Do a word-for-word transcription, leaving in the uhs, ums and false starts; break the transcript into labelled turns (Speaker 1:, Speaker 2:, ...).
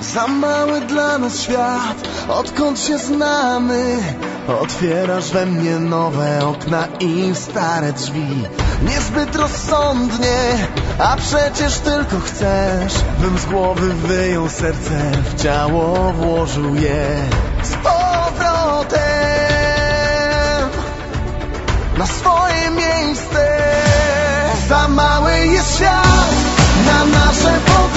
Speaker 1: Za mały dla nas świat, odkąd się znamy. Otwierasz we mnie nowe okna i stare drzwi. Niezbyt rozsądnie, a przecież tylko chcesz, bym z głowy wyjął serce, w ciało włożył je z powrotem na swoje miejsce. Za mały jest świat na nasze potrzeby.